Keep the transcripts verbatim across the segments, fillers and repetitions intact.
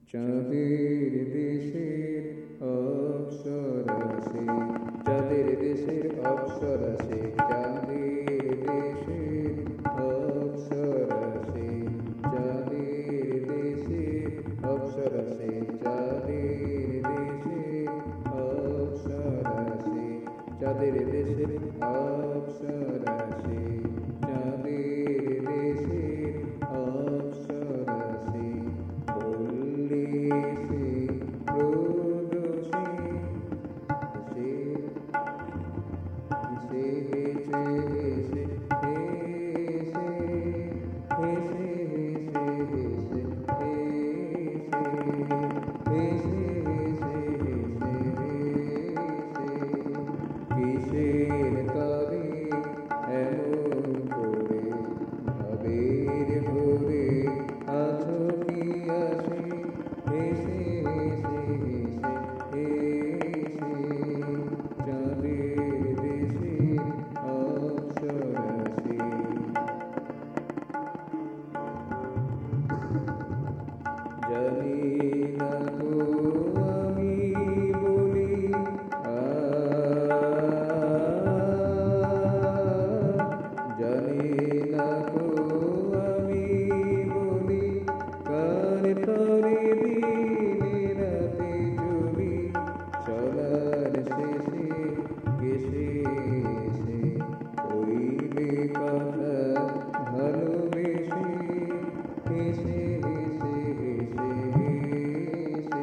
চাঁদের দেশের অপ্সরাসে, চাঁদের দেশের অপ্সরাসে, চাঁদের দেশের অপ্সরাসে, চাঁদের দেশের অপ্সরাসে, চাঁদের দেশের অপ্সরাসে, চাঁদের দেশের অপ্সরাসে, চাঁদের দেশের অপ্সরাসে, বললে সে প্রদোষে সে সে হেসে হেসে হেসে হেসে হেসে হেসে কিসের তরে এমন করে ভাবের ভরে আছো কি আসে হেসে হেসে হেসে চাঁদের দেশের অপ্সরাসে। জানি না তো আমি বলি আ জানি না তো আমি বলি কার তরে দিনে রাতে চলি চলার শেষে কেসে এসে কইলে কথা ভালোবেসে হেসে হেসে হেসে হেসে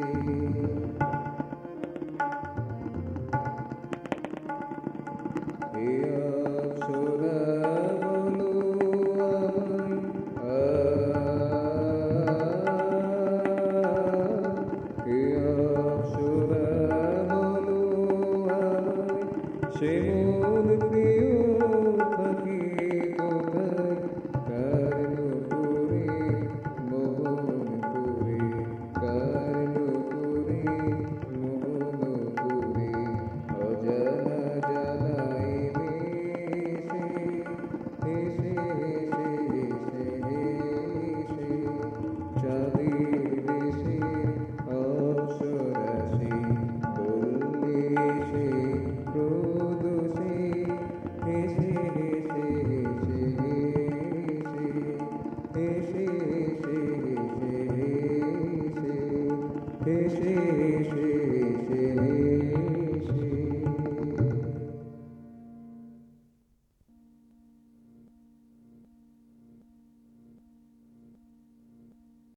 হে অপ্সরা বলো আমায়, হে অপ্সরা বলো আমায়, সে মন